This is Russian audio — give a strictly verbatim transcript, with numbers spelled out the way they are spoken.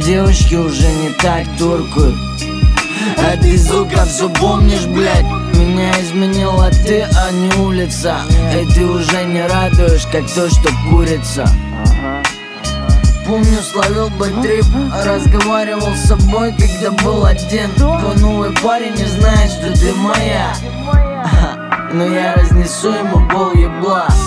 Девушки уже не так туркают, а ты, сука, все помнишь, блядь. Меня изменила ты, а не улица. И ты уже не радуешь, как то, что курица. Помню, словил бэтрип, разговаривал с собой, когда был один. Твой новый парень не знает, что ты моя, но я разнесу ему пол ебла.